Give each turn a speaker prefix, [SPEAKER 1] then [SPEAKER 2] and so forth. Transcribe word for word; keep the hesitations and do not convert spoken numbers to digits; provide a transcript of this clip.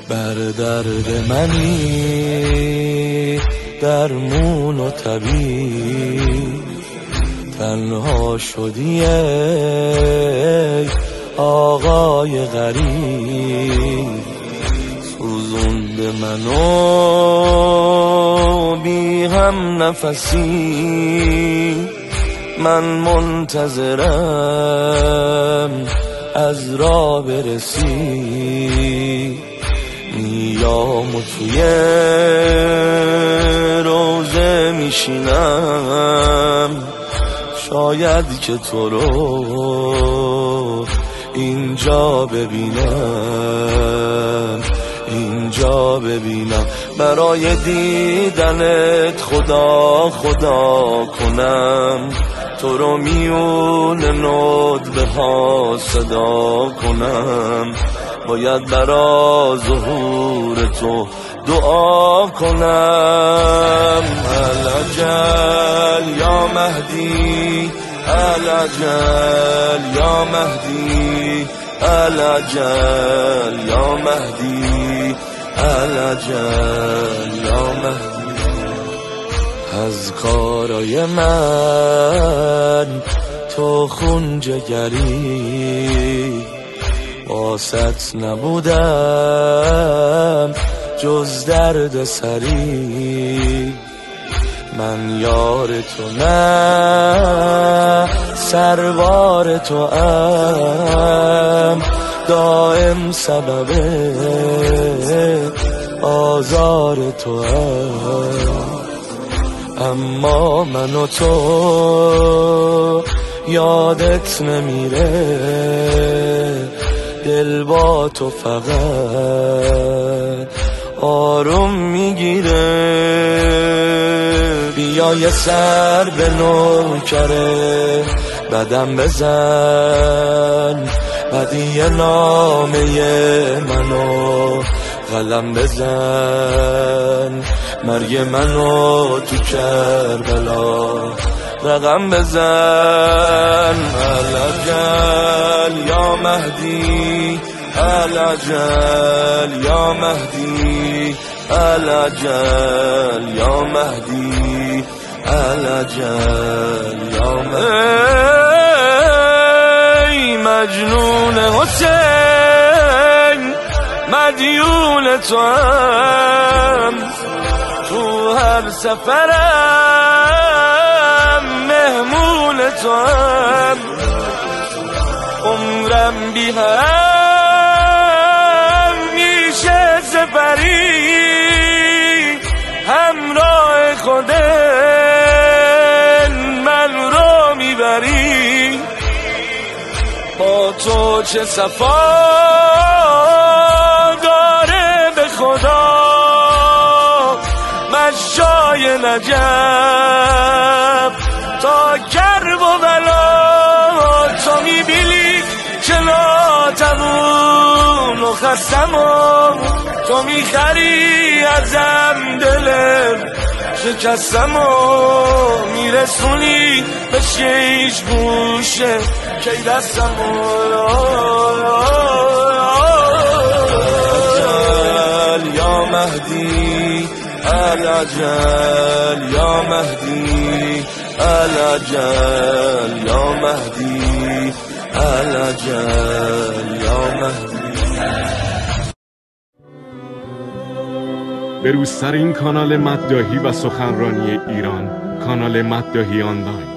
[SPEAKER 1] بر درد منی درمون و طبیب، تنها شدی ای آقای غریب. سوزونده منو بی هم نفسی، من منتظرم از راه برسی. نیامو توی روزه میشینم، شاید که تو رو اینجا ببینم، اینجا ببینم. برای دیدنت خدا خدا کنم، تو رو میون ندبه ها صدا کنم. باید برا ظهور تو دعا کنم. العجل یا مهدی، العجل یا مهدی، العجل یا مهدی، العجل یا مهدی. از کارای من تو خون جگری، واسط نبودم جز درد سری. من یار تو نه سروار تو ام، دائم سبب آزار تو ام. اما من و تو یادت نمیره، دل با تو فقط آروم میگیره. بیا یه سر به نوکره بدم بزن، بدی نامه منو قلم بزن. مرگ منو تو کربلا رقم بزن. العجل یا مهدی، العجل یا مهدی، العجل یا مهدی، العجل یا مهدی. ای مجنون حسین مدیون تو هم، تو هر سفرم مهمون تو هم. عمرم بی هم میشه سپری، همراه خودت من رو میبری. با تو چه صفا داره به خدا، مشای نجف تا کرب و بلا. تو میبینی چلا تمون و خستم و تو میخری ازم دلم شکستم و میرسونی به شیش گوشه کی دستم و العجل یا مهدی، العجل یا مهدی، العجل یا مهدی، العجل یا مهدی.
[SPEAKER 2] به روزترین کانال مداحی و سخنرانی ایران، کانال مداحی آنلاین.